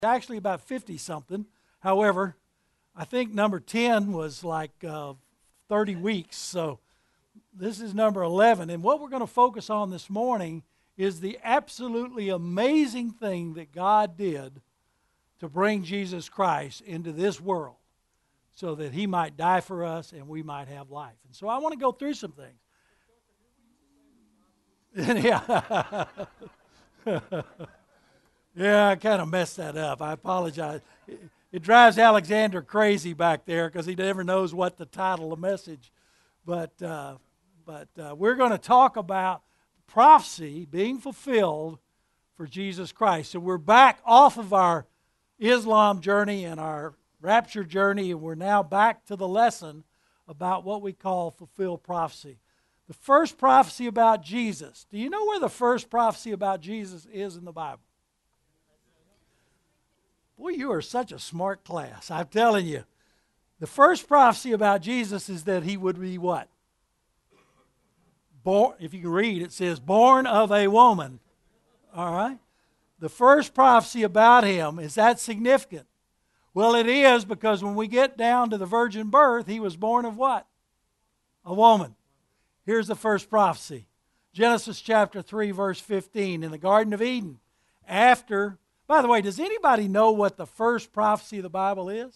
actually about 50-something. However, I think number 10 was like 30 weeks. So this is number 11. And what we're going to focus on this morning is the absolutely amazing thing that God did to bring Jesus Christ into this world so that he might die for us and we might have life. And so I want to go through some things. Yeah. Yeah, I kind of messed that up. I apologize. It drives Alexander crazy back there because he never knows what the title of the message. But we're going to talk about prophecy being fulfilled for Jesus Christ. So we're back off of our Islam journey and our rapture journey, and we're now back to the lesson about what we call fulfilled prophecy. The first prophecy about Jesus. Do you know where the first prophecy about Jesus is in the Bible? Boy, you are such a smart class. I'm telling you. The first prophecy about Jesus is that he would be what? Born, if you can read, it says, born of a woman. All right? The first prophecy about him, is that significant? Well, it is, because when we get down to the virgin birth, he was born of what? A woman. Here's the first prophecy. Genesis chapter 3, verse 15. In the Garden of Eden, after... By the way, does anybody know what the first prophecy of the Bible is?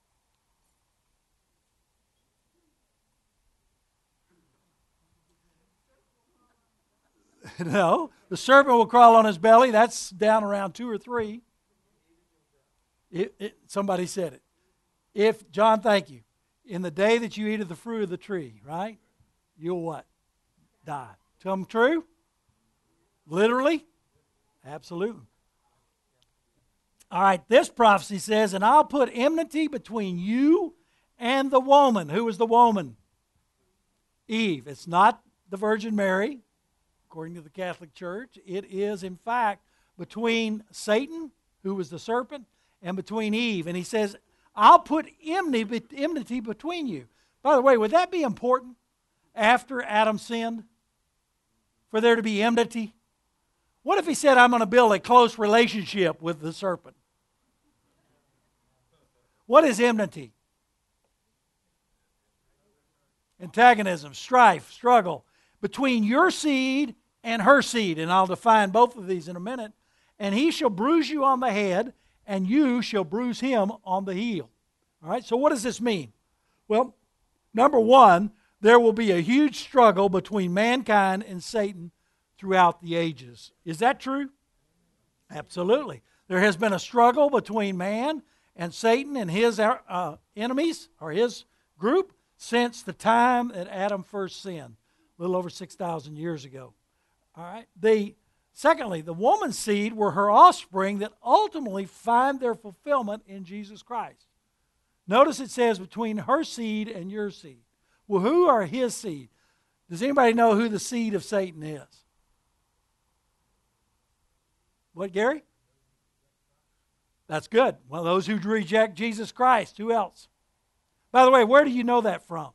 No. The serpent will crawl on his belly. That's down around 2 or 3. Somebody said it. John, thank you. In the day that you eat of the fruit of the tree, right? You'll what? Die. Come true? Literally? Absolutely. All right, this prophecy says, and I'll put enmity between you and the woman. Who was the woman? Eve. It's not the Virgin Mary, according to the Catholic Church. It is, in fact, between Satan, who was the serpent, and between Eve. And he says, I'll put enmity between you. By the way, would that be important after Adam sinned? For there to be enmity? What if he said, I'm going to build a close relationship with the serpent? What is enmity? Antagonism, strife, struggle between your seed and her seed. And I'll define both of these in a minute. And he shall bruise you on the head, and you shall bruise him on the heel. All right, so what does this mean? Well, number one, there will be a huge struggle between mankind and Satan throughout the ages. Is that true? Absolutely. There has been a struggle between man and Satan and his enemies, or his group, since the time that Adam first sinned, a little over 6,000 years ago. All right. Secondly, the woman's seed were her offspring that ultimately find their fulfillment in Jesus Christ. Notice it says between her seed and your seed. Well, who are his seed? Does anybody know who the seed of Satan is? What, Gary? That's good. Well, those who reject Jesus Christ. Who else? By the way, where do you know that from?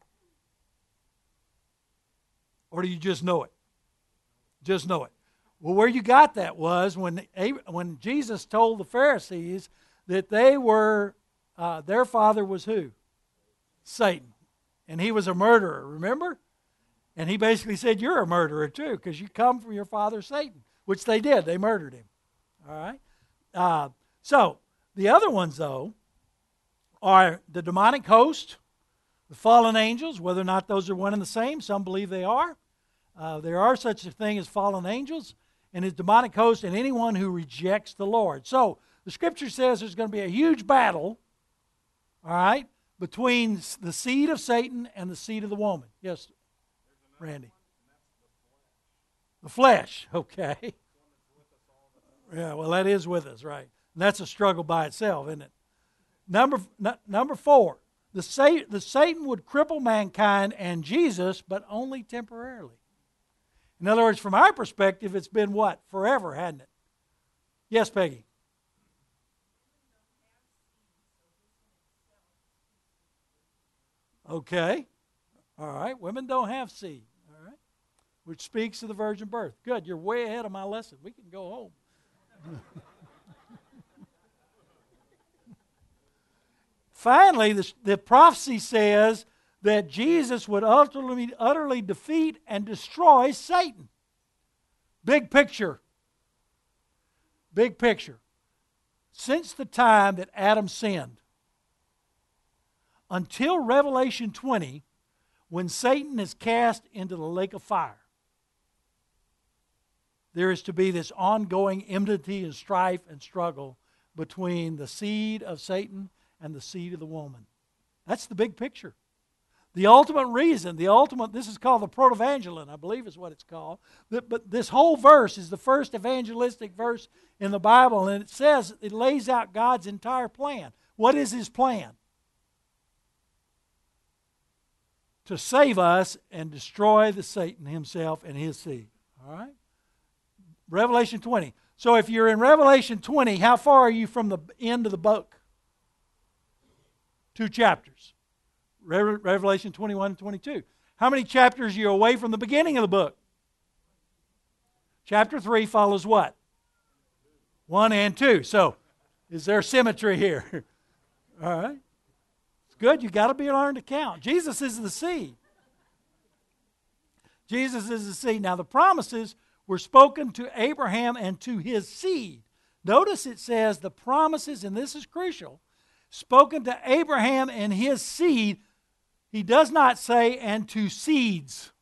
Or do you just know it? Just know it. Well, where you got that was when Jesus told the Pharisees that they were, their father was who? Satan. And he was a murderer, remember? And he basically said, you're a murderer too, because you come from your father Satan, which they did. They murdered him. All right? So, the other ones, though, are the demonic host, the fallen angels, whether or not those are one and the same. Some believe they are. There are such a thing as fallen angels, and his demonic host, and anyone who rejects the Lord. So, the Scripture says there's going to be a huge battle, all right, between the seed of Satan and the seed of the woman. Yes, Randy. The flesh, okay. Yeah, well, that is with us, right? And that's a struggle by itself, isn't it? Number 4, the Satan would cripple mankind and Jesus, but only temporarily. In other words, from our perspective, it's been what? Forever, hasn't it? Yes, Peggy? Okay. All right. Women don't have seed. All right. Which speaks of the virgin birth. Good. You're way ahead of my lesson. We can go home. finally, the prophecy says that Jesus would utterly defeat and destroy Satan. Big picture. Big picture. Since the time that Adam sinned, until Revelation 20, when Satan is cast into the lake of fire, there is to be this ongoing enmity and strife and struggle between the seed of Satan and the seed of the woman. That's the big picture. The ultimate reason, this is called the Protevangelion, I believe is what it's called. But this whole verse is the first evangelistic verse in the Bible, and it lays out God's entire plan. What is His plan? To save us and destroy the Satan himself and his seed. All right? Revelation 20. So if you're in Revelation 20, how far are you from the end of the book? 2 chapters. Revelation 21 and 22. How many chapters are you away from the beginning of the book? Chapter 3 follows what? 1 and 2. So, is there symmetry here? All right. It's good. You've got to be learned to count. Jesus is the seed. Jesus is the seed. Now, the promises were spoken to Abraham and to his seed. Notice it says the promises, and this is crucial, spoken to Abraham and his seed. He does not say, and to seeds,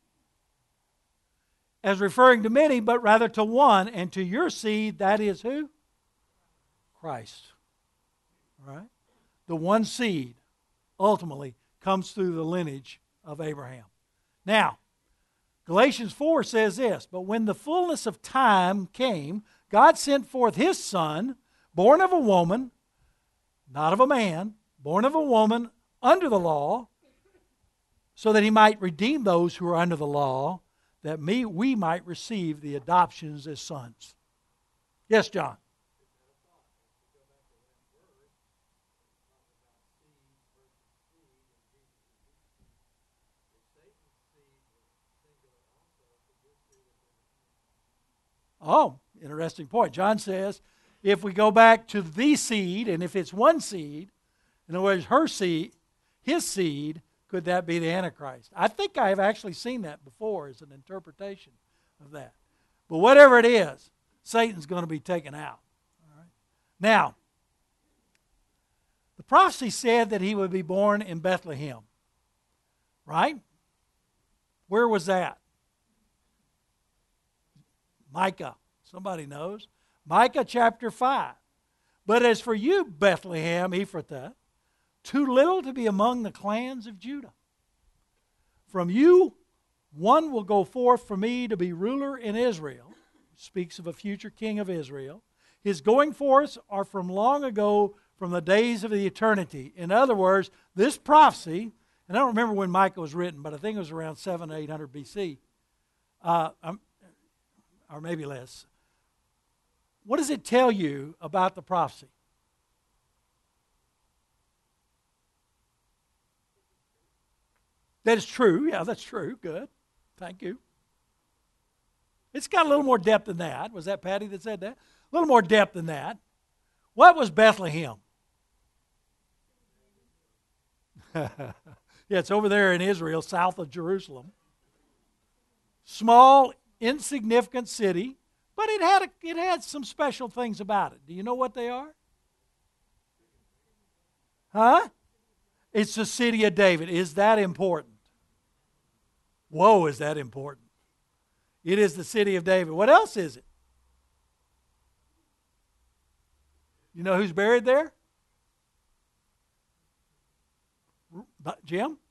as referring to many, but rather to one, and to your seed, that is who? Christ. All right? The one seed ultimately comes through the lineage of Abraham. Now, Galatians 4 says this, but when the fullness of time came, God sent forth His Son, born of a woman, not of a man, born of a woman under the law, so that He might redeem those who are under the law, that we might receive the adoptions as sons. Yes, John? Oh, interesting point. John says, if we go back to the seed, and if it's one seed, in other words, her seed, his seed, could that be the Antichrist? I think I have actually seen that before as an interpretation of that. But whatever it is, Satan's going to be taken out. All right? Now, the prophecy said that he would be born in Bethlehem. Right? Where was that? Micah. Somebody knows. Micah chapter 5. But as for you, Bethlehem, Ephrathah, too little to be among the clans of Judah. From you, one will go forth for me to be ruler in Israel. Speaks of a future king of Israel. His going forths are from long ago, from the days of the eternity. In other words, this prophecy, and I don't remember when Micah was written, but I think it was around 700 to 800 BC. Or maybe less. What does it tell you about the prophecy? That is true. Yeah, that's true. Good. Thank you. It's got a little more depth than that. Was that Patty that said that? A little more depth than that. What was Bethlehem? Yeah, it's over there in Israel, south of Jerusalem. Small, insignificant city, but it had some special things about it. Do you know what they are? Huh? It's the city of David. Is that important? Whoa, is that important? It is the city of David. What else is it? You know who's buried there? Jim?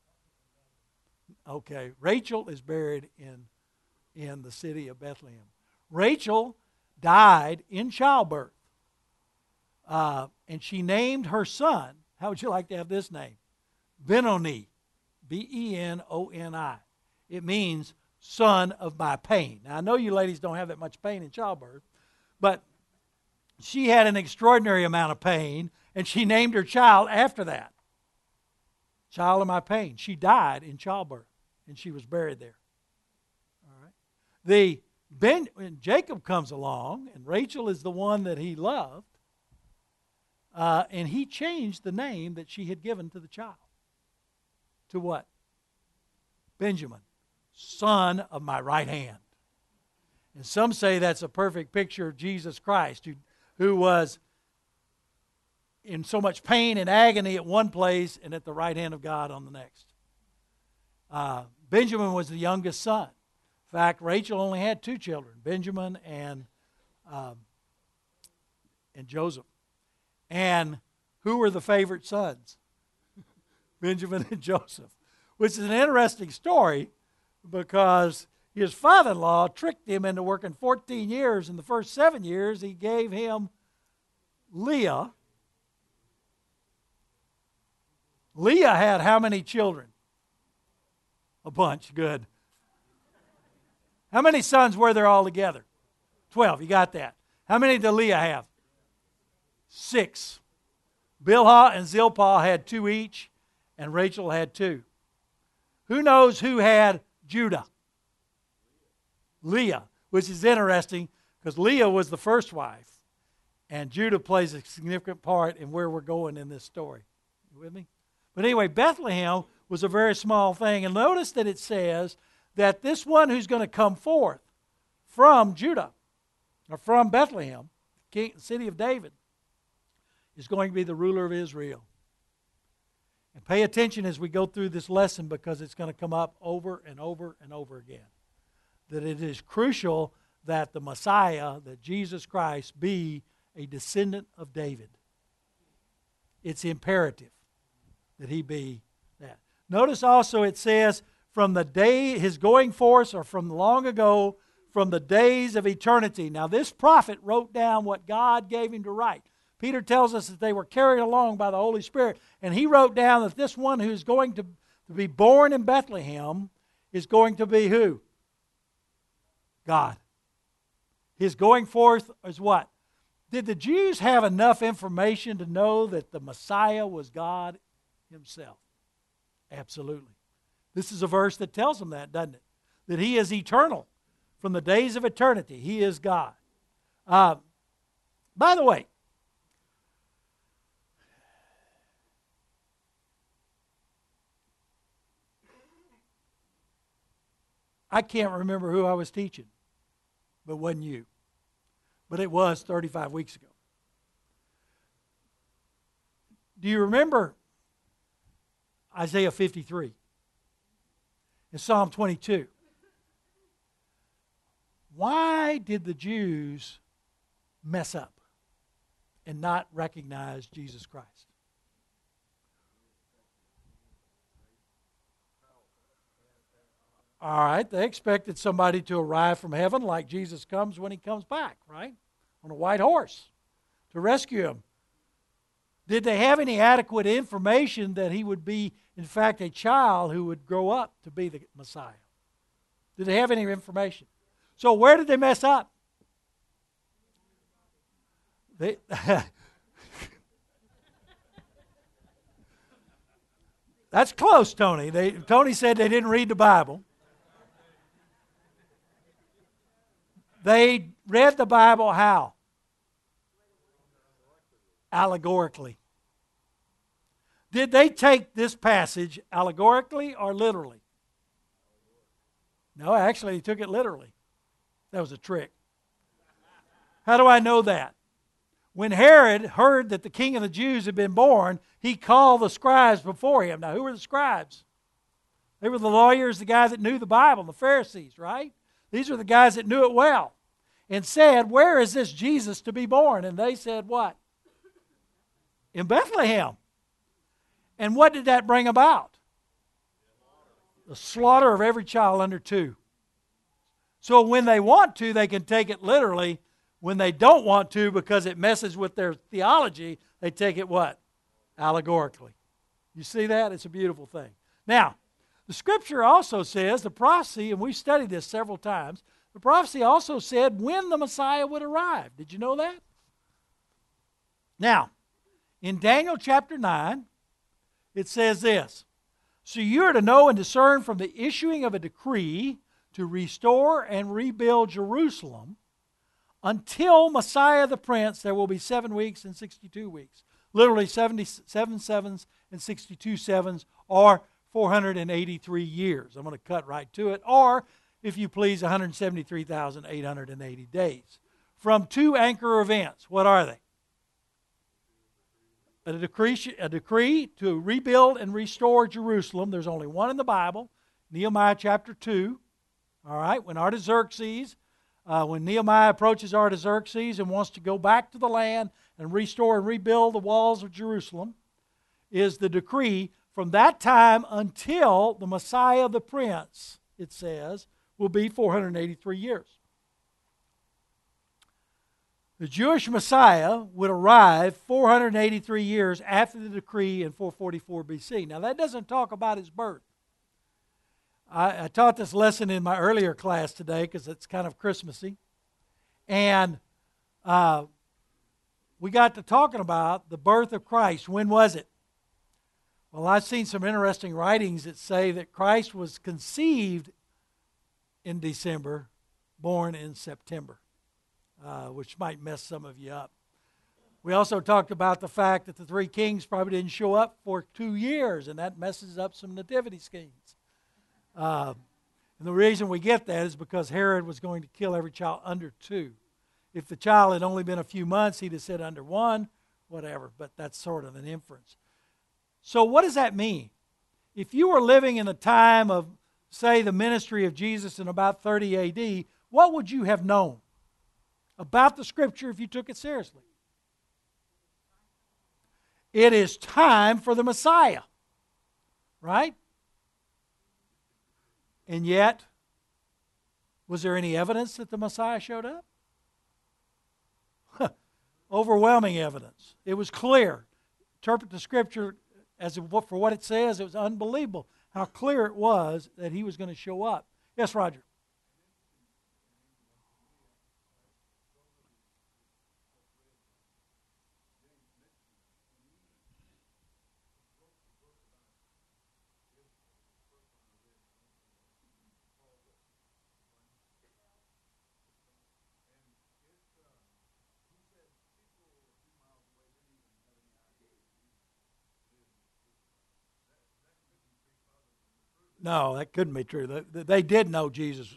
Okay, Rachel is buried in the city of Bethlehem. Rachel died in childbirth. And she named her son, how would you like to have this name? Benoni. Benoni. It means son of my pain. Now, I know you ladies don't have that much pain in childbirth, but she had an extraordinary amount of pain, and she named her child after that. Child of my pain. She died in childbirth, and she was buried there. All right. When Jacob comes along, and Rachel is the one that he loved, and he changed the name that she had given to the child. To what? Benjamin, son of my right hand. And some say that's a perfect picture of Jesus Christ, who was in so much pain and agony at one place and at the right hand of God on the next. Benjamin was the youngest son. In fact, Rachel only had 2 children, Benjamin and Joseph. And who were the favorite sons? Benjamin and Joseph, which is an interesting story because his father-in-law tricked him into working 14 years. In the first 7 years, he gave him Leah. Leah had how many children? A bunch, good. How many sons were there all together? 12, you got that. How many did Leah have? 6. Bilhah and Zilpah had 2 each, and Rachel had 2. Who knows who had Judah? Leah, which is interesting because Leah was the first wife, and Judah plays a significant part in where we're going in this story. You with me? But anyway, Bethlehem was a very small thing, and notice that it says that this one who's going to come forth from Judah, or from Bethlehem, the city of David, is going to be the ruler of Israel. And pay attention as we go through this lesson because it's going to come up over and over and over again. That it is crucial that the Messiah, that Jesus Christ, be a descendant of David. It's imperative that he be that. Notice also it says, from the day, his going forth, or from long ago, from the days of eternity. Now this prophet wrote down what God gave him to write. Peter tells us that they were carried along by the Holy Spirit, and he wrote down that this one who's going to be born in Bethlehem is going to be who? God. His going forth is what? Did the Jews have enough information to know that the Messiah was God himself? Absolutely. This is a verse that tells them that, doesn't it? That he is eternal. From the days of eternity, he is God. By the way, I can't remember who I was teaching, but it wasn't you. But it was 35 weeks ago. Do you remember Isaiah 53 and Psalm 22? Why did the Jews mess up and not recognize Jesus Christ? All right, they expected somebody to arrive from heaven like Jesus comes when he comes back, right? On a white horse to rescue him. Did they have any adequate information that he would be, in fact, a child who would grow up to be the Messiah? Did they have any information? So where did they mess up? That's close, Tony. Tony said they didn't read the Bible. They read the Bible how? Allegorically. Did they take this passage allegorically or literally? No, actually, he took it literally. That was a trick. How do I know that? When Herod heard that the king of the Jews had been born, he called the scribes before him. Now, who were the scribes? They were the lawyers, the guys that knew the Bible, the Pharisees, right? These are the guys that knew it well. And said, where is this Jesus to be born? And they said, what? In Bethlehem. And what did that bring about? The slaughter of every child under 2. So when they want to, they can take it literally. When they don't want to, because it messes with their theology, they take it what? Allegorically. You see that? It's a beautiful thing. Now, the Scripture also says, the prophecy, and we've studied this several times, the prophecy also said when the Messiah would arrive. Did you know that? Now, in Daniel chapter 9, it says this, so you are to know and discern from the issuing of a decree to restore and rebuild Jerusalem until Messiah the Prince, there will be 7 weeks and 62 weeks. Literally 77 sevens and 62 sevens, or 483 years. I'm going to cut right to it. Or, if you please, 173,880 days. From 2 anchor events. What are they? A decree to rebuild and restore Jerusalem. There's only one in the Bible, Nehemiah chapter 2. All right, when Nehemiah approaches Artaxerxes and wants to go back to the land and restore and rebuild the walls of Jerusalem, is the decree from that time until the Messiah the Prince, it says, will be 483 years. The Jewish Messiah would arrive 483 years after the decree in 444 BC. Now, that doesn't talk about his birth. I taught this lesson in my earlier class today because it's kind of Christmassy. And we got to talking about the birth of Christ. When was it? Well, I've seen some interesting writings that say that Christ was conceived in December, born in September, which might mess some of you up. We also talked about the fact that the 3 kings probably didn't show up for 2 years, and that messes up some nativity schemes. And the reason we get that is because Herod was going to kill every child under 2. If the child had only been a few months, he'd have said under 1, whatever, but that's sort of an inference. So what does that mean? If you were living in the time of, say, the ministry of Jesus in about 30 A.D., what would you have known about the Scripture if you took it seriously? It is time for the Messiah, right? And yet, was there any evidence that the Messiah showed up? Overwhelming evidence. It was clear. Interpret the Scripture for what it says. It was unbelievable how clear it was that he was going to show up. Yes, Roger. No, that couldn't be true. They did know Jesus.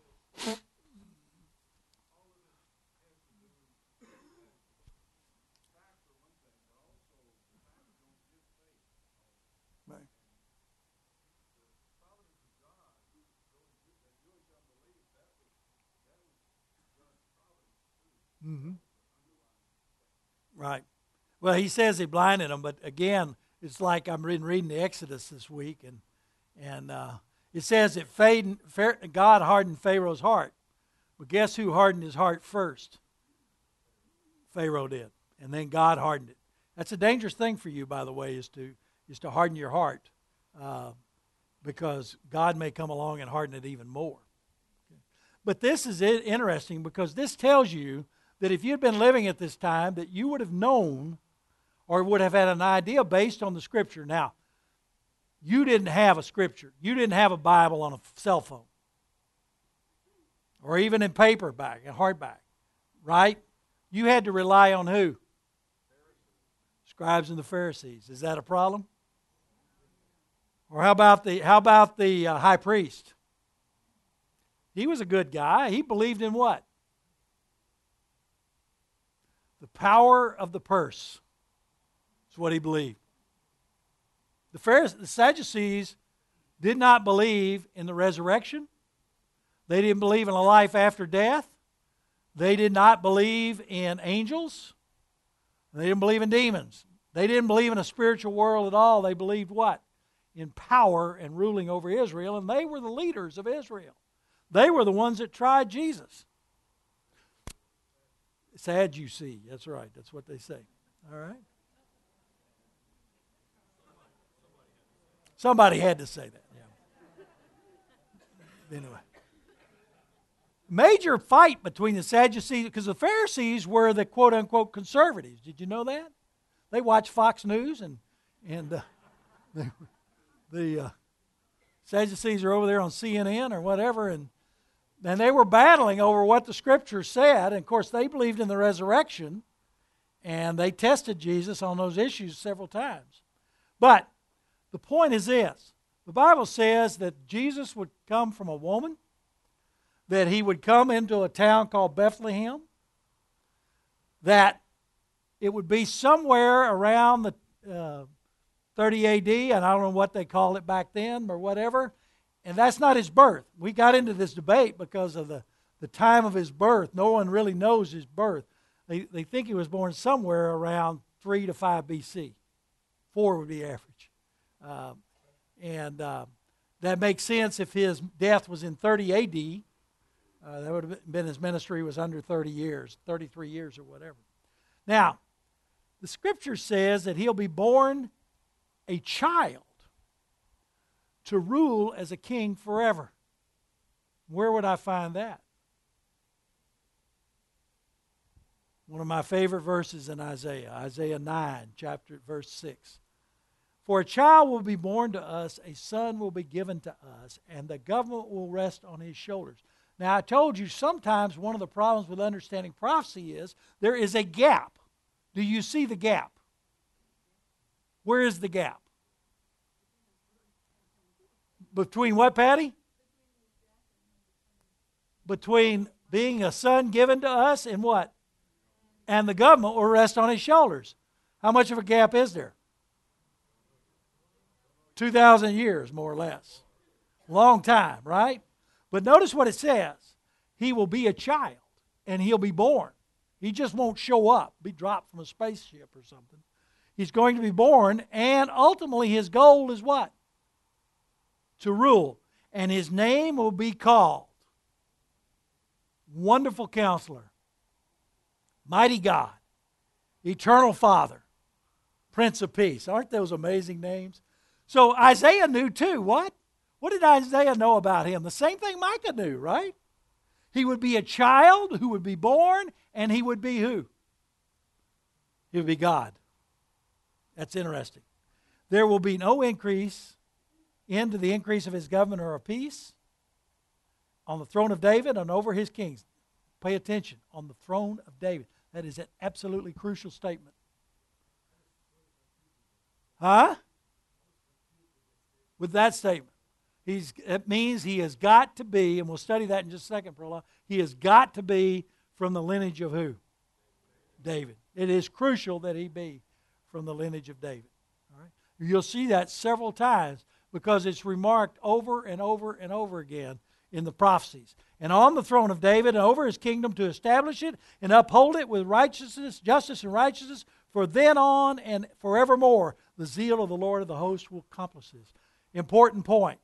Mm-hmm. Right. Well, he says he blinded them, but again, it's like I'm reading the Exodus this week, and it says that God hardened Pharaoh's heart. But guess who hardened his heart first? Pharaoh did. And then God hardened it. That's a dangerous thing for you, by the way, is to harden your heart. Because God may come along and harden it even more. But this is interesting because this tells you that if you'd been living at this time, that you would have known or would have had an idea based on the Scripture. Now, you didn't have a Scripture. You didn't have a Bible on a cell phone. Or even in paperback, in hardback. Right? You had to rely on who? Scribes and the Pharisees. Is that a problem? Or how about the high priest? He was a good guy. He believed in what? The power of the purse. That's what he believed. The Sadducees did not believe in the resurrection. They didn't believe in a life after death. They did not believe in angels. They didn't believe in demons. They didn't believe in a spiritual world at all. They believed what? In power and ruling over Israel, and they were the leaders of Israel. They were the ones that tried Jesus. Sadducee, that's right. That's what they say. All right? Somebody had to say that. Yeah. Anyway. Major fight between the Sadducees, because the Pharisees were the quote-unquote conservatives. Did you know that? They watched Fox News, and the Sadducees are over there on CNN or whatever, and And they were battling over what the Scripture said. And of course, they believed in the resurrection. And they tested Jesus on those issues several times. But the point is this. The Bible says that Jesus would come from a woman, that he would come into a town called Bethlehem, that it would be somewhere around the 30 A.D., and I don't know what they called it back then or whatever, and that's not his birth. We got into this debate because of the time of his birth. No one really knows his birth. They think he was born somewhere around 3 to 5 B.C. 4 would be average. That makes sense if his death was in 30 A.D., that would have been his ministry was under 30 years, 33 years or whatever. Now, the Scripture says that he'll be born a child to rule as a king forever. Where would I find that? One of my favorite verses in Isaiah, Isaiah 9, verse 6. For a child will be born to us, a son will be given to us, and the government will rest on his shoulders. Now, I told you sometimes one of the problems with understanding prophecy is there is a gap. Do you see the gap? Where is the gap? Between what, Patty? Between being a son given to us and what? And the government will rest on his shoulders. How much of a gap is there? 2,000 years, more or less. Long time, right? But notice what it says. He will be a child, and he'll be born. He just won't show up, be dropped from a spaceship or something. He's going to be born, and ultimately his goal is what? To rule. And his name will be called Wonderful Counselor, Mighty God, Eternal Father, Prince of Peace. Aren't those amazing names? So Isaiah knew too. What? What did Isaiah know about him? The same thing Micah knew, right? He would be a child who would be born, and he would be who? He would be God. That's interesting. There will be no increase into the increase of his government or of peace on the throne of David and over his kings. Pay attention. On the throne of David. That is an absolutely crucial statement. Huh? With that statement. It means he has got to be, and we'll study that in just a second, he has got to be from the lineage of who? David. It is crucial that he be from the lineage of David. All right? You'll see that several times because it's remarked over and over and over again in the prophecies. And on the throne of David and over his kingdom to establish it and uphold it with righteousness, justice and righteousness, for then on and forevermore the zeal of the Lord of the hosts will accomplish this. Important point.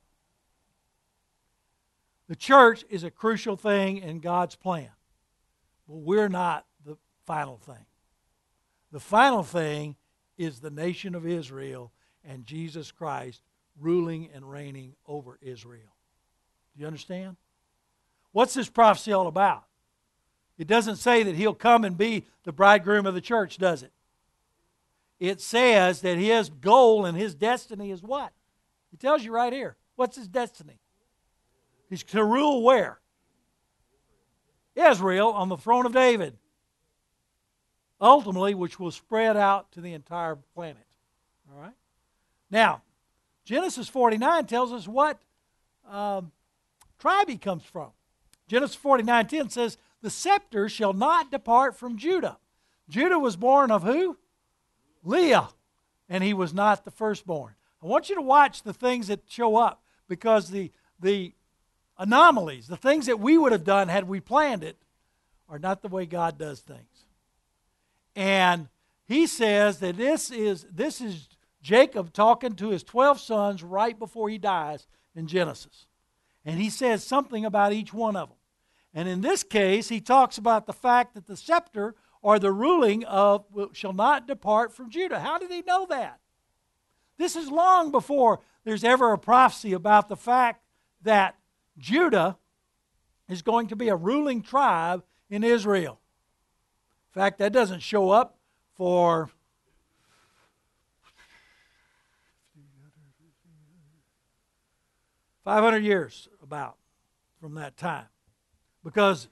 The church is a crucial thing in God's plan. But we're not the final thing. The final thing is the nation of Israel and Jesus Christ ruling and reigning over Israel. Do you understand? What's this prophecy all about? It doesn't say that he'll come and be the bridegroom of the church, does it? It says that his goal and his destiny is what? It tells you right here. What's his destiny? He's to rule where? Israel on the throne of David. Ultimately, which will spread out to the entire planet. All right? Now, Genesis 49 tells us what tribe he comes from. Genesis 49:10 says, the scepter shall not depart from Judah. Judah was born of who? Leah. And he was not the firstborn. I want you to watch the things that show up because the anomalies, the things that we would have done had we planned it, are not the way God does things. And he says that this is Jacob talking to his 12 sons right before he dies in Genesis. And he says something about each one of them. And in this case, he talks about the fact that the scepter or the ruling of shall not depart from Judah. How did he know that? This is long before there's ever a prophecy about the fact that Judah is going to be a ruling tribe in Israel. In fact, that doesn't show up for 500 years about from that time. because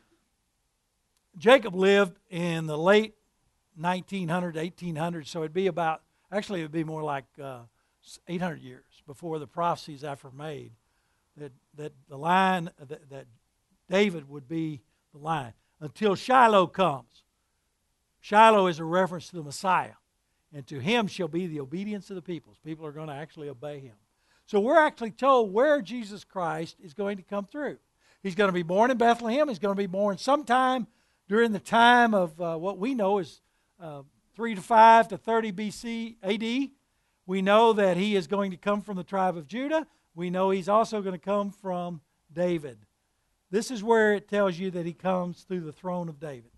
Jacob lived in the late 1900s, 1800s, so it'd be about, actually it would be more like 800 years before the prophecies after made, that the line, that David would be the line, until Shiloh comes. Shiloh is a reference to the Messiah, and to him shall be the obedience of the peoples. People are going to actually obey him. So we're actually told where Jesus Christ is going to come through. He's going to be born in Bethlehem. He's going to be born sometime during the time of what we know is 3 to 5 to 30 BC AD. We know that he is going to come from the tribe of Judah. We know he's also going to come from David. This is where it tells you that he comes through the throne of David.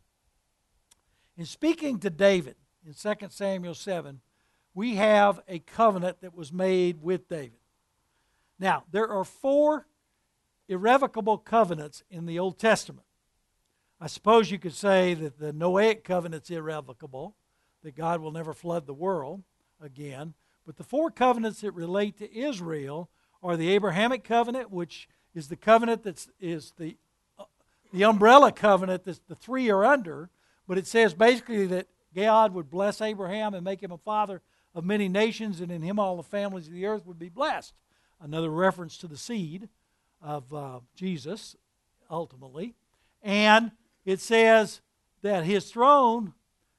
In speaking to David in 2 Samuel 7, we have a covenant that was made with David. Now, there are 4 irrevocable covenants in the Old Testament. I suppose you could say that the Noahic covenant's irrevocable, that God will never flood the world again. But the 4 covenants that relate to Israel are the Abrahamic covenant, which is the covenant that is the umbrella covenant that the 3 are under. But it says basically that God would bless Abraham and make him a father of many nations, and in him all the families of the earth would be blessed. Another reference to the seed of Jesus, ultimately. And it says that his throne,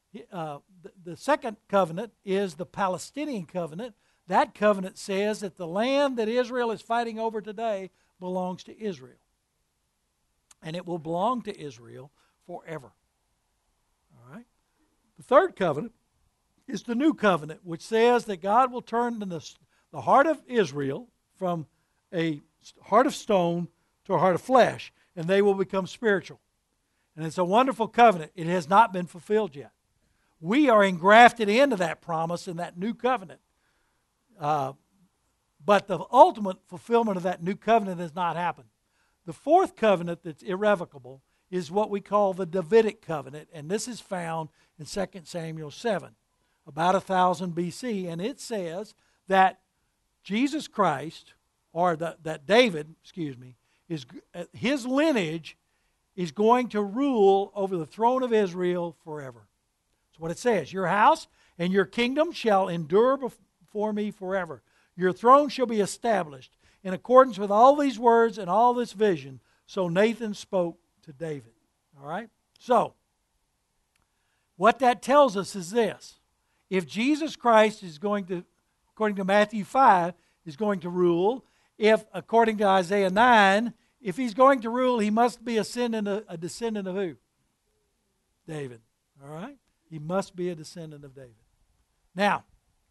the second covenant is the Palestinian covenant. That covenant says that the land that Israel is fighting over today belongs to Israel. And it will belong to Israel forever. All right? The third covenant is the new covenant, which says that God will turn the heart of Israel from a heart of stone to a heart of flesh, and they will become spiritual. And it's a wonderful covenant. It has not been fulfilled yet. We are engrafted into that promise in that new covenant. But the ultimate fulfillment of that new covenant has not happened. The fourth covenant that's irrevocable is what we call the Davidic covenant, and this is found in 2 Samuel 7, about 1000 BC, and it says that Jesus Christ, or that David, is his lineage is going to rule over the throne of Israel forever. That's what it says. Your house and your kingdom shall endure before me forever. Your throne shall be established in accordance with all these words and all this vision. So Nathan spoke to David. All right? So, what that tells us is this. If Jesus Christ is going to, according to Matthew 5, is going to rule, if, according to Isaiah 9, if he's going to rule, he must be a descendant of who? David. All right? He must be a descendant of David. Now,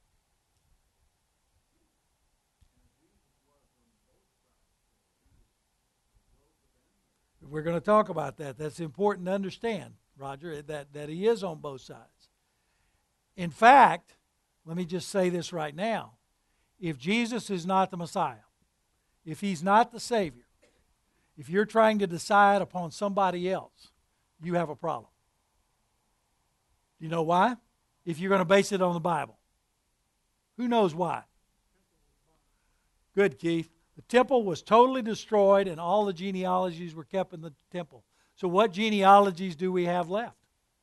we're going to talk about that. That's important to understand, Roger, that he is on both sides. In fact, let me just say this right now. If Jesus is not the Messiah, if he's not the Savior, if you're trying to decide upon somebody else, you have a problem. Do you know why? If you're going to base it on the Bible. Who knows why? Good, Keith. The temple was totally destroyed and all the genealogies were kept in the temple. So what genealogies do we have left?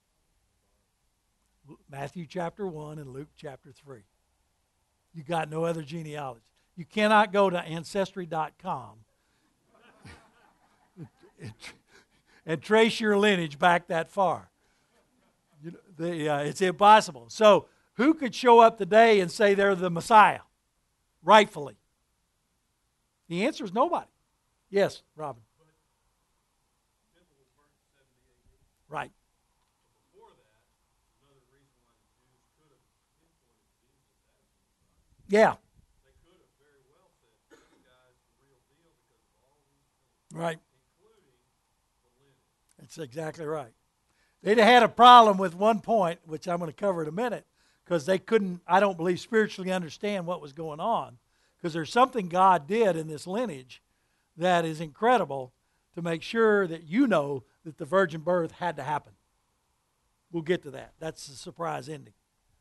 Matthew chapter 1 and Luke chapter 3. You got no other genealogy. You cannot go to Ancestry.com and trace your lineage back that far. It's impossible. So who could show up today and say they're the Messiah, rightfully? The answer is nobody. Yes, Robin. Right. Yeah. Right. That's exactly right. They'd have had a problem with one point, which I'm going to cover in a minute, because they couldn't, I don't believe, spiritually understand what was going on. Because there's something God did in this lineage that is incredible to make sure that you know that the virgin birth had to happen. We'll get to that. That's the surprise ending.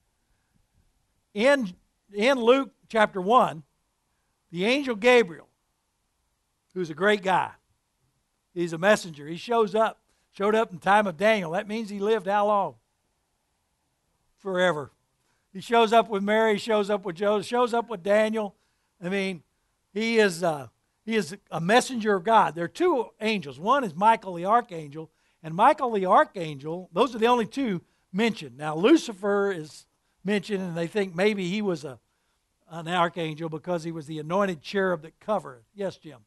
In Luke chapter 1, the angel Gabriel, who's a great guy, He's a messenger. He showed up in time of Daniel. That means he lived how long? Forever. He shows up with Mary, he shows up with Joseph, shows up with Daniel. I mean, he is a messenger of God. There are two angels. One is Michael the archangel, and Michael the archangel, those are the only two mentioned. Now, Lucifer is mentioned, and they think maybe he was an archangel because he was the anointed cherub that covered. Yes, Jim?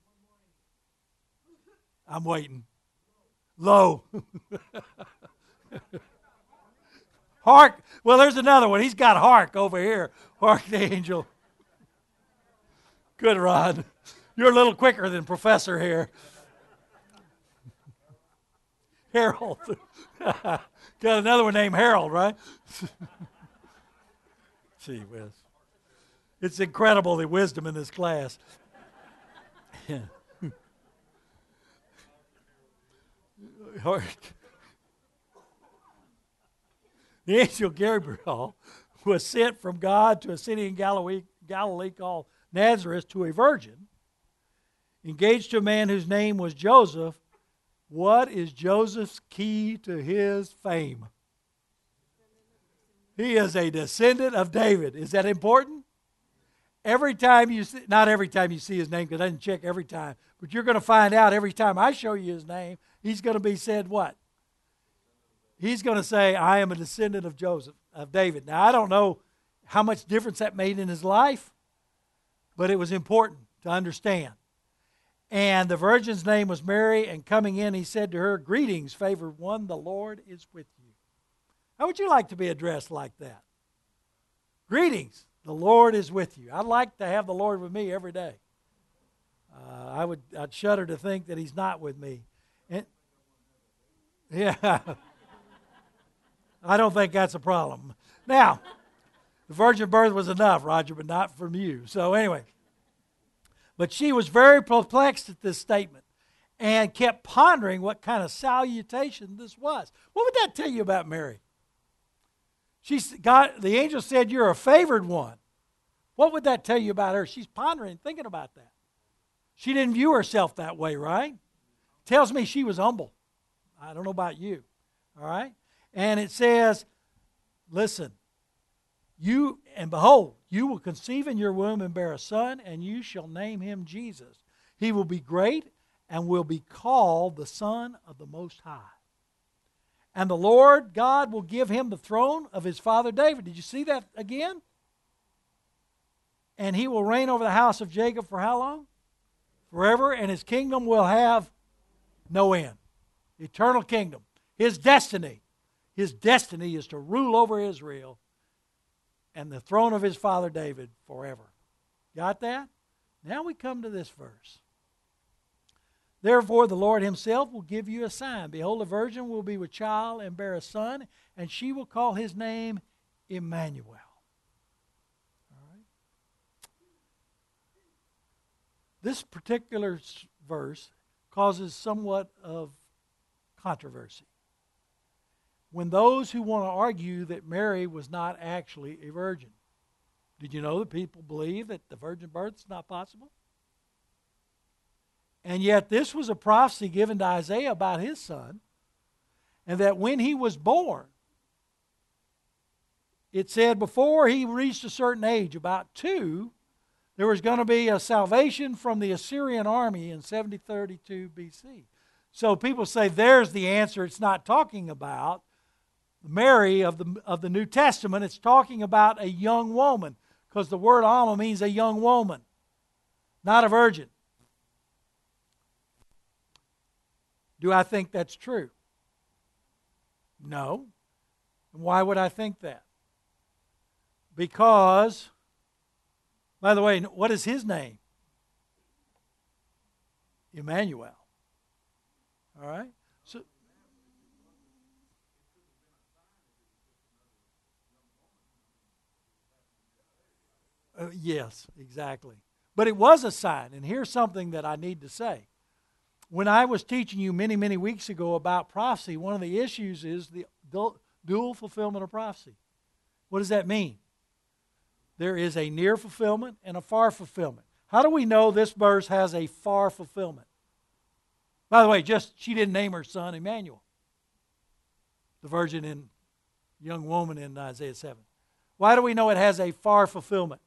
I'm waiting. Low. Hark. Well, there's another one. He's got Hark over here. Archangel. Good, Ron. You're a little quicker than Professor here. Harold. Got another one named Harold, right? Gee whiz. It's incredible the wisdom in this class. Yeah. The angel Gabriel was sent from God to a city in Galilee called Nazareth to a virgin, engaged to a man whose name was Joseph. What is Joseph's key to his fame? He is a descendant of David. Is that important? Every time you see, not every time you see his name, because I didn't check every time, but you're going to find out every time I show you his name, he's going to be said what? He's going to say, I am a descendant of David. Now, I don't know how much difference that made in his life, but it was important to understand. And the virgin's name was Mary, and coming in, he said to her, greetings, favored one, the Lord is with you. How would you like to be addressed like that? Greetings, the Lord is with you. I'd like to have the Lord with me every day. I'd shudder to think that he's not with me. Yeah. I don't think that's a problem. Now, the virgin birth was enough, Roger, but not from you. So anyway. But she was very perplexed at this statement and kept pondering what kind of salutation this was. What would that tell you about Mary? The angel said, you're a favored one. What would that tell you about her? She's pondering, thinking about that. She didn't view herself that way, right? Tells me she was humble. I don't know about you. All right? And it says, listen, you, and behold, you will conceive in your womb and bear a son, and you shall name him Jesus. He will be great and will be called the Son of the Most High. And the Lord God will give him the throne of his father David. Did you see that again? And he will reign over the house of Jacob for how long? Forever, and his kingdom will have no end. Eternal kingdom. His destiny is to rule over Israel and the throne of his father David forever. Got that? Now we come to this verse. Therefore the Lord himself will give you a sign. Behold, a virgin will be with child and bear a son, and she will call his name Emmanuel. All right. This particular verse causes somewhat of controversy. When those who want to argue that Mary was not actually a virgin. Did you know that people believe that the virgin birth is not possible? And yet this was a prophecy given to Isaiah about his son, and that when he was born, it said before he reached a certain age, about 2, there was going to be a salvation from the Assyrian army in 7032 BC. So people say there's the answer. It's not talking about Mary of the New Testament. It's talking about a young woman, because the word Alma means a young woman, not a virgin. Do I think that's true? No. And why would I think that? Because, by the way, what is his name? Emmanuel. All right? So, yes, exactly. But it was a sign, and here's something that I need to say. When I was teaching you many, many weeks ago about prophecy, one of the issues is the dual fulfillment of prophecy. What does that mean? There is a near fulfillment and a far fulfillment. How do we know this verse has a far fulfillment? By the way, she didn't name her son Emmanuel, the virgin and young woman in Isaiah 7. Why do we know it has a far fulfillment?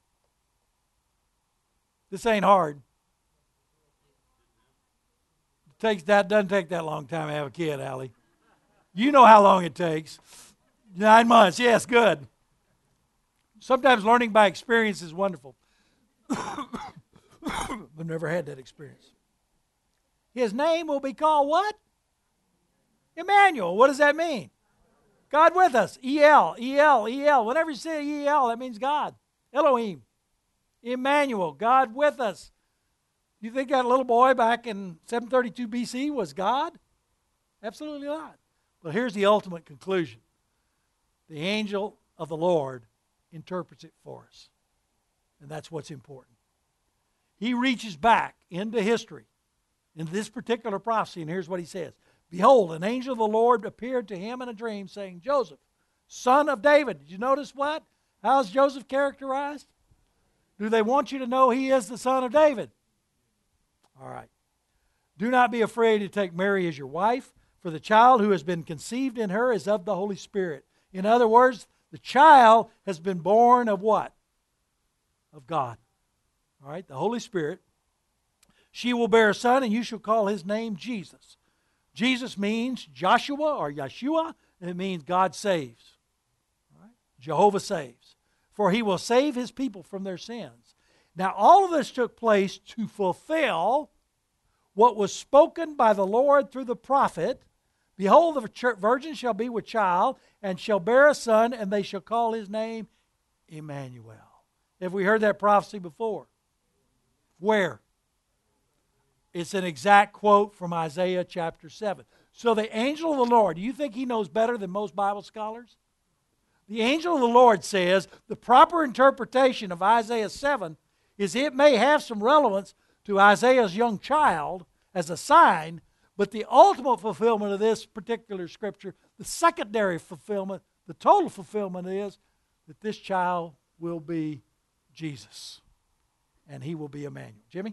This ain't hard. Doesn't take that long time to have a kid, Allie. You know how long it takes. 9 months. Yes, good. Sometimes learning by experience is wonderful. I've never had that experience. His name will be called what? Emmanuel. What does that mean? God with us. E-L, E-L, E-L. Whenever you say E-L, that means God. Elohim. Emmanuel, God with us. You think that little boy back in 732 BC was God? Absolutely not. But here's the ultimate conclusion. The angel of the Lord interprets it for us. And that's what's important. He reaches back into history, in this particular prophecy, and here's what he says. Behold, an angel of the Lord appeared to him in a dream, saying, Joseph, son of David. Did you notice what? How is Joseph characterized? Do they want you to know he is the son of David? All right. Do not be afraid to take Mary as your wife, for the child who has been conceived in her is of the Holy Spirit. In other words, the child has been born of what? Of God. All right, the Holy Spirit. She will bear a son, and you shall call his name Jesus. Jesus means Joshua or Yeshua, and it means God saves. All right? Jehovah saves. For he will save his people from their sins. Now, all of this took place to fulfill what was spoken by the Lord through the prophet. Behold, the virgin shall be with child, and shall bear a son, and they shall call his name Emmanuel. Have we heard that prophecy before? Where? It's an exact quote from Isaiah chapter 7. So the angel of the Lord, do you think he knows better than most Bible scholars? The angel of the Lord says the proper interpretation of Isaiah 7 is it may have some relevance to Isaiah's young child as a sign, but the ultimate fulfillment of this particular scripture, the secondary fulfillment, the total fulfillment is that this child will be Jesus, and he will be Emmanuel. Jimmy?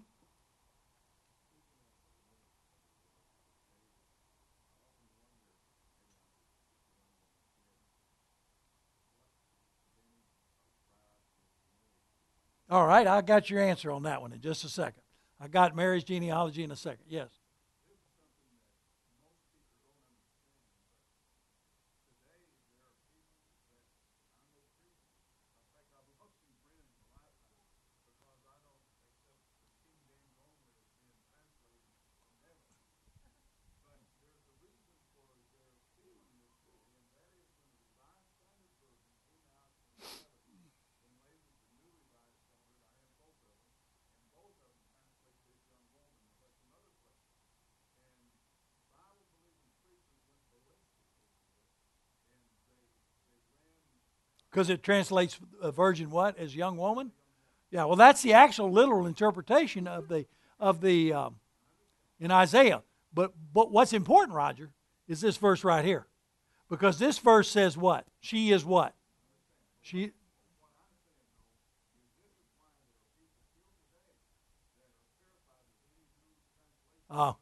All right, I got your answer on that one in just a second. I got Mary's genealogy in a second. Yes. Because it translates a virgin what? As young woman? Yeah, well, that's the actual literal interpretation of the in Isaiah. But what's important, Roger, is this verse right here. Because this verse says what? She is what? She. Oh.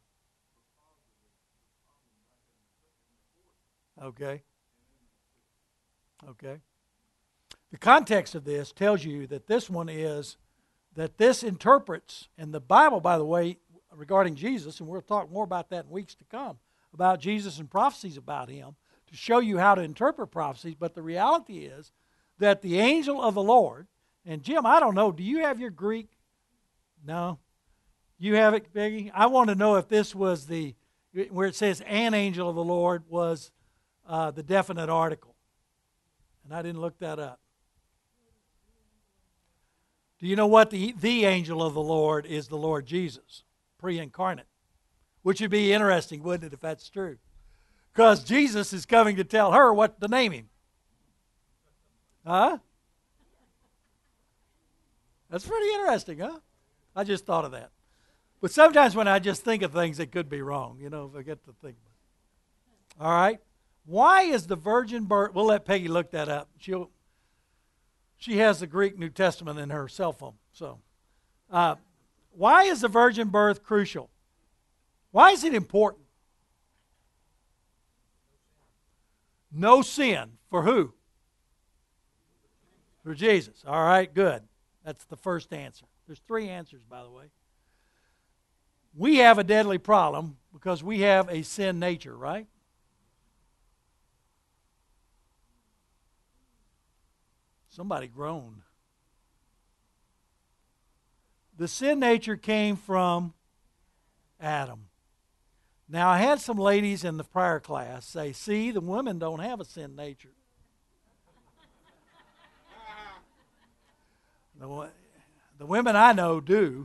Okay. Okay. The context of this tells you that this one is, that this interprets, and the Bible, by the way, regarding Jesus, and we'll talk more about that in weeks to come, about Jesus and prophecies about him, to show you how to interpret prophecies, but the reality is that the angel of the Lord, and Jim, I don't know, do you have your Greek? No? You have it, Peggy? I want to know if this was where it says an angel of the Lord was the definite article. And I didn't look that up. Do you know what the angel of the Lord is? The Lord Jesus, pre-incarnate. Which would be interesting, wouldn't it, if that's true? Because Jesus is coming to tell her what to name him. Huh? That's pretty interesting, huh? I just thought of that. But sometimes when I just think of things, it could be wrong, if I get to think. All right? Why is the virgin birth? We'll let Peggy look that up. She has the Greek New Testament in her cell phone. So, why is the virgin birth crucial? Why is it important? No sin. For who? For Jesus. All right, good. That's the first answer. There's 3 answers, by the way. We have a deadly problem because we have a sin nature, right? Somebody groaned. The sin nature came from Adam. Now, I had some ladies in the prior class say, see, the women don't have a sin nature. The women I know do.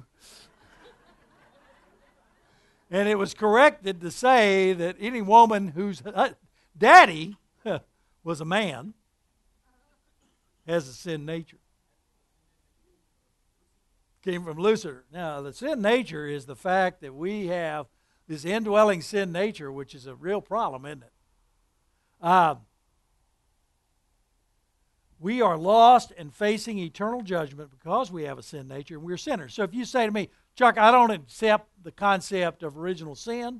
And it was corrected to say that any woman whose daddy was a man has a sin nature. Came from Lucifer. Now, the sin nature is the fact that we have this indwelling sin nature, which is a real problem, isn't it? We are lost and facing eternal judgment because we have a sin nature and we're sinners. So if you say to me, Chuck, I don't accept the concept of original sin,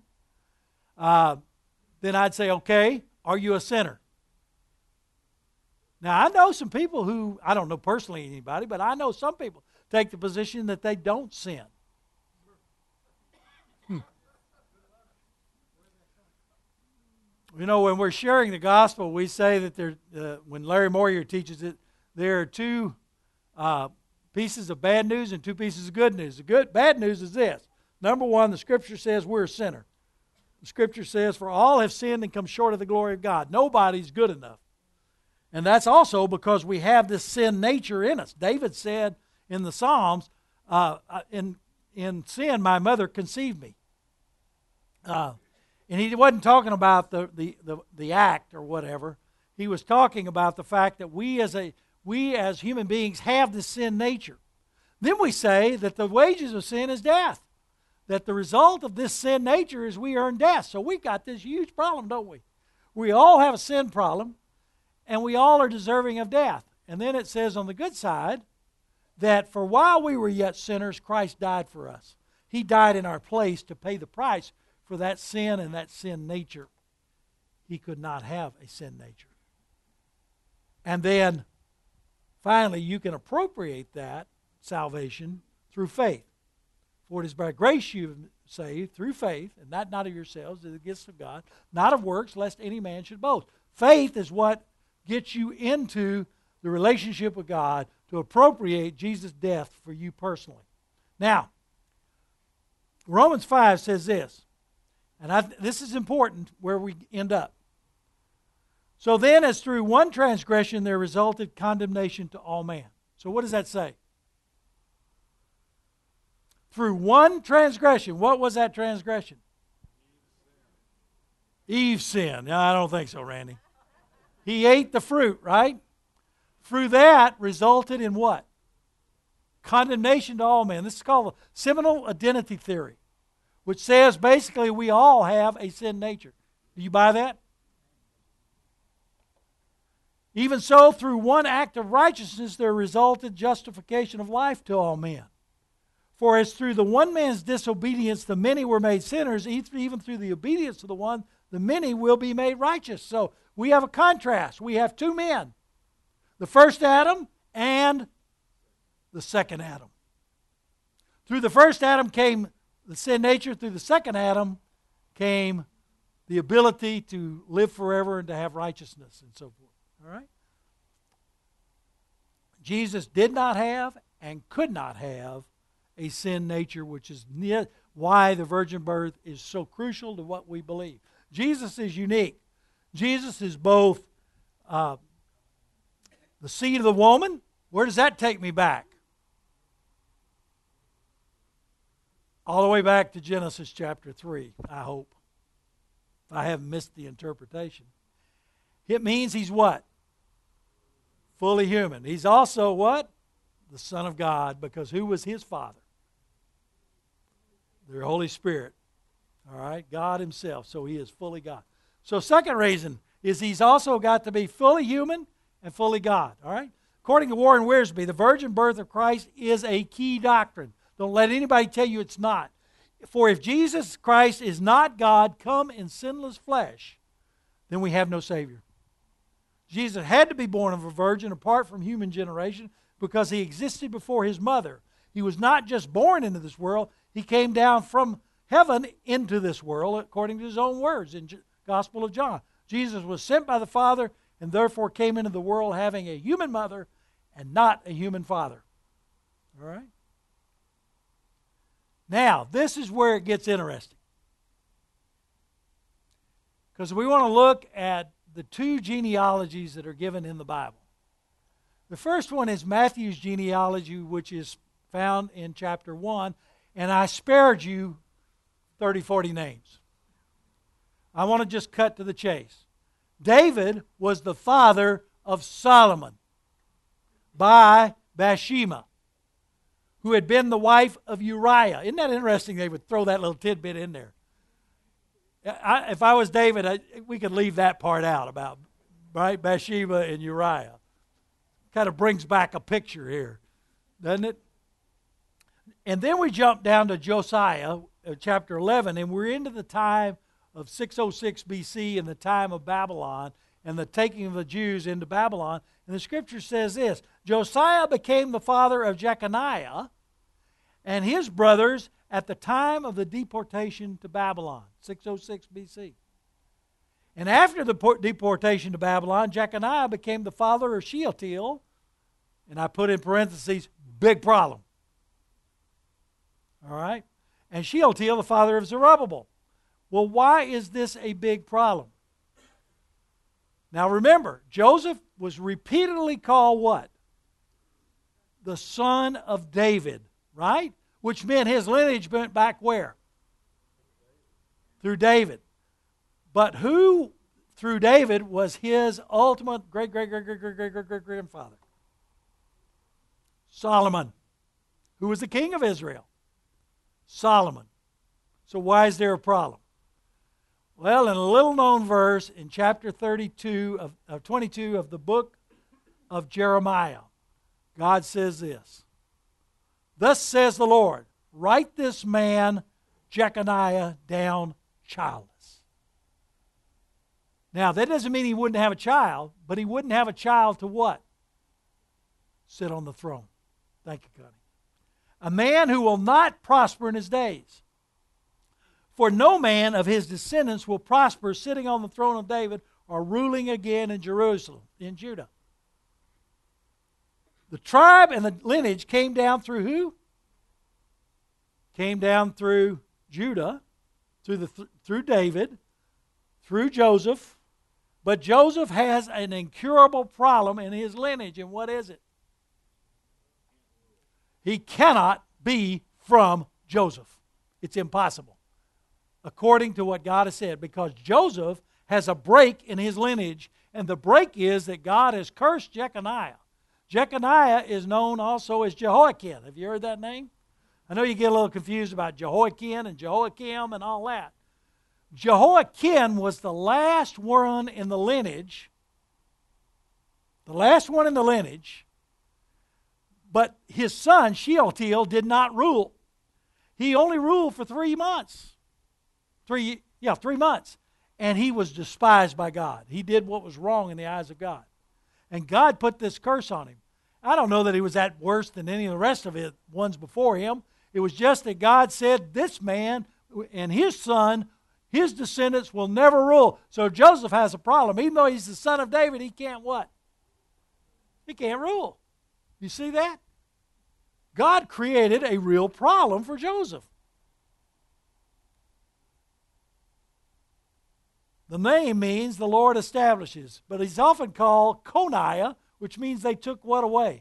then I'd say, okay, are you a sinner? Now, I know some people who, I don't know personally anybody, but I know some people take the position that they don't sin. You know, when we're sharing the gospel, we say that when Larry Moyer teaches it, there are 2 pieces of bad news and 2 pieces of good news. The bad news is this. Number 1, the Scripture says we're a sinner. The Scripture says, for all have sinned and come short of the glory of God. Nobody's good enough. And that's also because we have this sin nature in us. David said in the Psalms, in sin my mother conceived me. And he wasn't talking about the act or whatever. He was talking about the fact that we as human beings have this sin nature. Then we say that the wages of sin is death. That the result of this sin nature is we earn death. So we've got this huge problem, don't we? We all have a sin problem, and we all are deserving of death. And then it says on the good side that for while we were yet sinners, Christ died for us. He died in our place to pay the price for that sin and that sin nature. He could not have a sin nature. And then, finally, you can appropriate that salvation through faith. For it is by grace you have saved through faith, and that not of yourselves, is the gifts of God, not of works, lest any man should boast. Faith is what gets you into the relationship with God to appropriate Jesus' death for you personally. Now, Romans 5 says this, and this is important where we end up. So then, as through one transgression there resulted condemnation to all men. So what does that say? Through one transgression. What was that transgression? Eve's sin. No, I don't think so, Randy. He ate the fruit, right? Through that resulted in what? Condemnation to all men. This is called the seminal identity theory, which says basically we all have a sin nature. Do you buy that? Even so, through one act of righteousness there resulted justification of life to all men. For as through the one man's disobedience the many were made sinners, even through the obedience of the one, the many will be made righteous. So we have a contrast. We have 2 men. The first Adam and the second Adam. Through the first Adam came the sin nature. Through the second Adam came the ability to live forever and to have righteousness and so forth. All right? Jesus did not have and could not have a sin nature, which is why the virgin birth is so crucial to what we believe. Jesus is unique. Jesus is both the seed of the woman. Where does that take me back? All the way back to Genesis chapter 3, I hope. If I haven't missed the interpretation. It means he's what? Fully human. He's also what? The Son of God, because who was his Father? The Holy Spirit. All right? God himself. So he is fully God. So second reason is he's also got to be fully human and fully God. All right? According to Warren Wiersbe, the virgin birth of Christ is a key doctrine. Don't let anybody tell you it's not. For if Jesus Christ is not God come in sinless flesh, then we have no Savior. Jesus had to be born of a virgin apart from human generation because he existed before his mother. He was not just born into this world, he came down from heaven into this world according to his own words in Gospel of John. Jesus was sent by the Father and therefore came into the world having a human mother and not a human father. All right? Now, this is where it gets interesting. Because we want to look at the two genealogies that are given in the Bible. The first one is Matthew's genealogy, which is found in chapter 1, and I spared you 30, 40 names. I want to just cut to the chase. David was the father of Solomon by Bathsheba, who had been the wife of Uriah. Isn't that interesting they would throw that little tidbit in there? If I was David, we could leave that part out about, right, Bathsheba and Uriah. Kind of brings back a picture here, doesn't it? And then we jump down to Josiah, chapter 11, and we're into the time of 606 BC and the time of Babylon and the taking of the Jews into Babylon. And the scripture says this: Josiah became the father of Jeconiah and his brothers at the time of the deportation to Babylon, 606 BC. And after the deportation to Babylon, Jeconiah became the father of Shealtiel, and I put in parentheses, big problem. All right? And Shealtiel, the father of Zerubbabel. Well, why is this a big problem? Now remember, Joseph was repeatedly called what? The son of David, right? Which meant his lineage went back where? Through David. But who, through David, was his ultimate great-great-great-great-great-great-great-grandfather? Solomon. Who was the king of Israel? Solomon. So why is there a problem? Well, in a little-known verse in chapter 22 of the book of Jeremiah, God says this: Thus says the Lord, write this man Jeconiah down childless. Now, that doesn't mean he wouldn't have a child, but he wouldn't have a child to what? Sit on the throne. Thank you, Connie. A man who will not prosper in his days. For no man of his descendants will prosper sitting on the throne of David or ruling again in Jerusalem, in Judah. The tribe and the lineage came down through who? Came down through Judah, through David, through Joseph. But Joseph has an incurable problem in his lineage, and what is it? He cannot be from Joseph. It's impossible, according to what God has said, because Joseph has a break in his lineage, and the break is that God has cursed Jeconiah. Jeconiah is known also as Jehoiakim. Have you heard that name? I know you get a little confused about Jehoiakim and Jehoiakim and all that. Jehoiakim was the last one in the lineage, but his son Shealtiel did not rule. He only ruled for 3 months. 3 months. And he was despised by God. He did what was wrong in the eyes of God. And God put this curse on him. I don't know that he was that worse than any of the rest of the ones before him. It was just that God said this man and his son, his descendants will never rule. So Joseph has a problem. Even though he's the son of David, he can't what? He can't rule. You see that? God created a real problem for Joseph. The name means the Lord establishes, but he's often called Coniah, which means they took what away?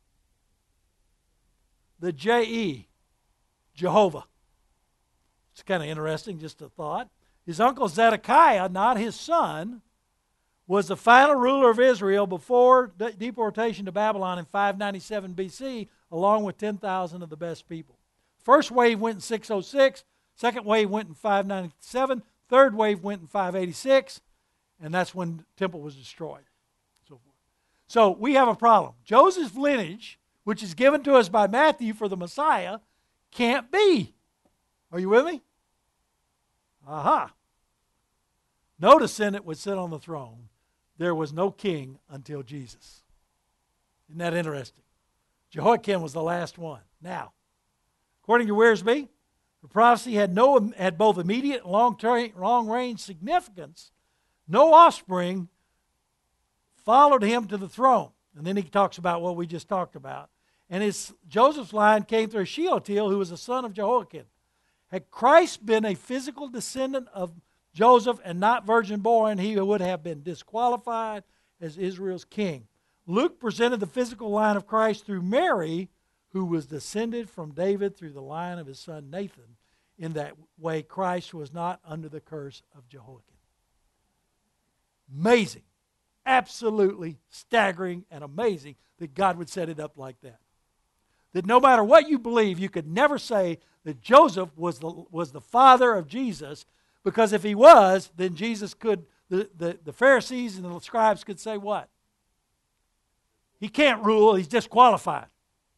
The J-E, Jehovah. It's kind of interesting, just a thought. His uncle Zedekiah, not his son, was the final ruler of Israel before deportation to Babylon in 597 BC, along with 10,000 of the best people. First wave went in 606, second wave went in 597, third wave went in 586, and that's when the temple was destroyed. So we have a problem. Joseph's lineage, which is given to us by Matthew for the Messiah, can't be. Are you with me? Aha. No descendant would sit on the throne. There was no king until Jesus. Isn't that interesting? Jehoiakim was the last one. Now, according to Wiersbe, the prophecy had both immediate and long-range significance. No offspring followed him to the throne. And then he talks about what we just talked about. And Joseph's line came through Shealtiel, who was the son of Jehoiakim. Had Christ been a physical descendant of Joseph and not virgin born, he would have been disqualified as Israel's king. Luke presented the physical line of Christ through Mary, who was descended from David through the line of his son Nathan. In that way, Christ was not under the curse of Jehoiakim. Amazing. Absolutely staggering and amazing that God would set it up like that. That no matter what you believe, you could never say that Joseph was the father of Jesus, because if he was, then Jesus could, the Pharisees and the scribes could say what? He can't rule, he's disqualified.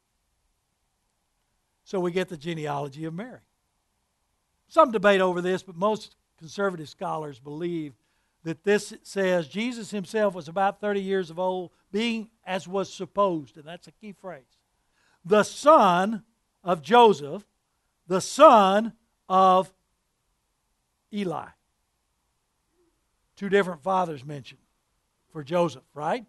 So we get the genealogy of Mary. Some debate over this, but most conservative scholars believe that this says Jesus himself was about 30 years of old, being as was supposed, and that's a key phrase. The son of Joseph, the son of Eli. Two different fathers mentioned for Joseph, right?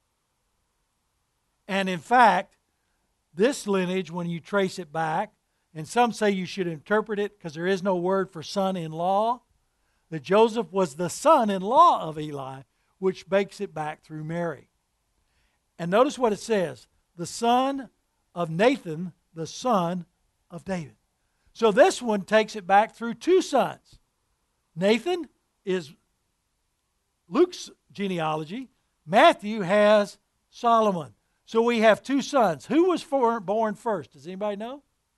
And in fact, this lineage, when you trace it back, and some say you should interpret it because there is no word for son-in-law, that Joseph was the son-in-law of Eli, which makes it back through Mary. And notice what it says, the son of Nathan, the son of David. So this one takes it back through two sons. Nathan is Luke's genealogy. Matthew has Solomon. So we have two sons. Who was born first? Does anybody know?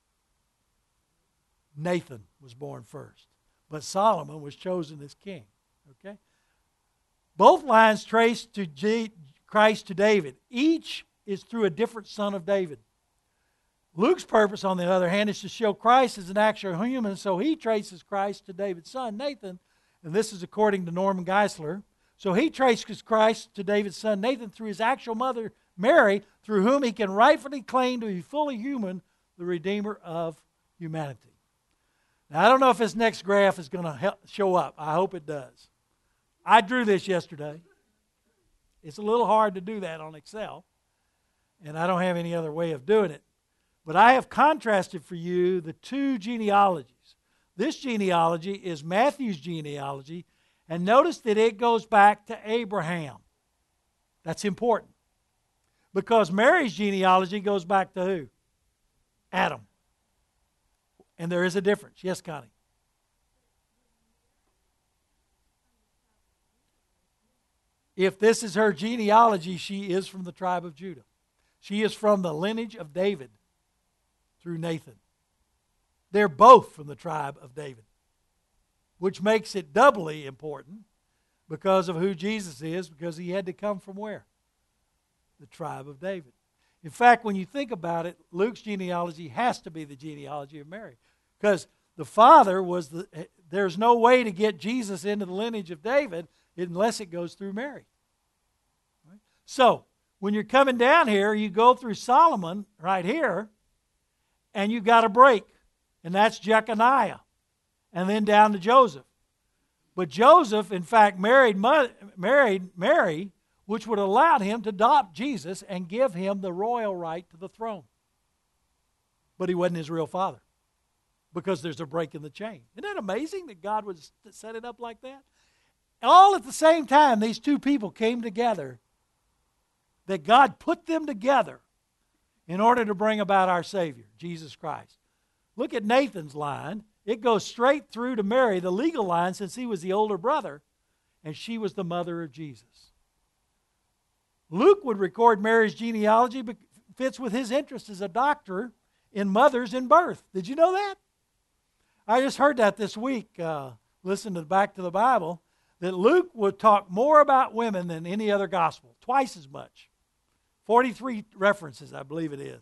Nathan was born first. But Solomon was chosen as king. Okay? Both lines trace to Christ to David. Each is through a different son of David. Luke's purpose, on the other hand, is to show Christ as an actual human, so he traces Christ to David's son, Nathan, and this is according to Norman Geisler. So he traces Christ to David's son, Nathan, through his actual mother, Mary, through whom he can rightfully claim to be fully human, the Redeemer of humanity. Now, I don't know if this next graph is going to show up. I hope it does. I drew this yesterday. It's a little hard to do that on Excel, and I don't have any other way of doing it. But I have contrasted for you the two genealogies. This genealogy is Matthew's genealogy, and notice that it goes back to Abraham. That's important. Because Mary's genealogy goes back to who? Adam. And there is a difference. Yes, Connie? If this is her genealogy, she is from the tribe of Judah. She is from the lineage of David through Nathan. They're both from the tribe of David, which makes it doubly important because of who Jesus is, because he had to come from where? The tribe of David. In fact, when you think about it, Luke's genealogy has to be the genealogy of Mary, because the father was there's no way to get Jesus into the lineage of David unless it goes through Mary. Right? So, when you're coming down here, you go through Solomon right here, and you got a break, and that's Jeconiah, and then down to Joseph. But Joseph, in fact, married Mary, which would allow him to adopt Jesus and give him the royal right to the throne. But he wasn't his real father, because there's a break in the chain. Isn't that amazing that God would set it up like that? All at the same time, these two people came together, that God put them together in order to bring about our Savior, Jesus Christ. Look at Nathan's line. It goes straight through to Mary, the legal line, since he was the older brother, and she was the mother of Jesus. Luke would record Mary's genealogy, but fits with his interest as a doctor in mothers and birth. Did you know that? I just heard that this week, listen to Back to the Bible, that Luke would talk more about women than any other gospel, twice as much. 43 references, I believe it is.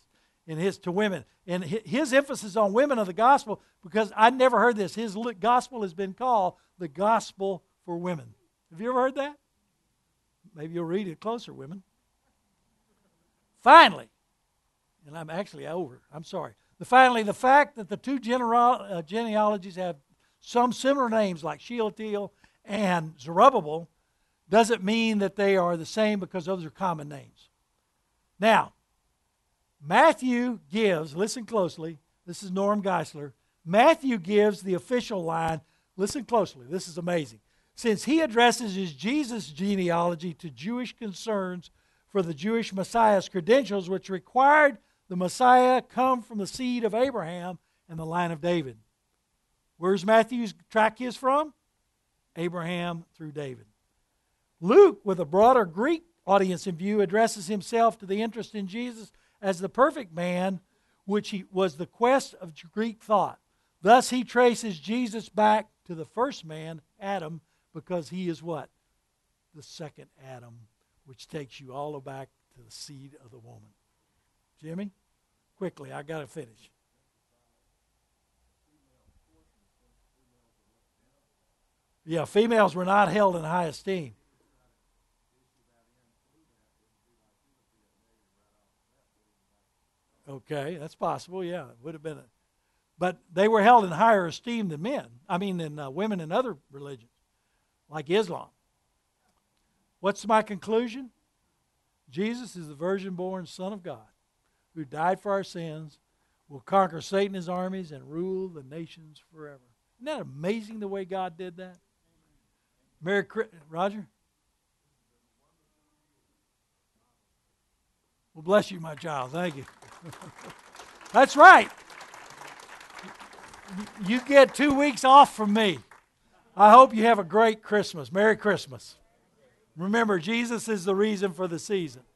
in his to women. And his emphasis on women of the gospel, because I never heard this. His gospel has been called the gospel for women. Have you ever heard that? Maybe you'll read it closer, women. Finally, and I'm actually over. I'm sorry. Finally, the fact that the two genealogies have some similar names like Shealtiel and Zerubbabel doesn't mean that they are the same, because those are common names. Now, Matthew gives, listen closely, this is Norm Geisler, Matthew gives the official line, listen closely, this is amazing. Since he addresses his Jesus genealogy to Jewish concerns for the Jewish Messiah's credentials, which required the Messiah come from the seed of Abraham and the line of David. Where's Matthew's track his from? Abraham through David. Luke, with a broader Greek audience in view, addresses himself to the interest in Jesus as the perfect man, which was the quest of Greek thought. Thus, he traces Jesus back to the first man, Adam, because he is what? The second Adam, which takes you all back to the seed of the woman. Jimmy, quickly, I got to finish. Yeah, females were not held in high esteem. Okay, that's possible. Yeah, it would have been. But they were held in higher esteem than men. I mean, than women in other religions, like Islam. What's my conclusion? Jesus is the virgin-born Son of God, who died for our sins, will conquer Satan and his armies, and rule the nations forever. Isn't that amazing the way God did that? Roger? Well, bless you, my child. Thank you. That's right. You get 2 weeks off from me. I hope you have a great Christmas. Merry Christmas. Remember, Jesus is the reason for the season.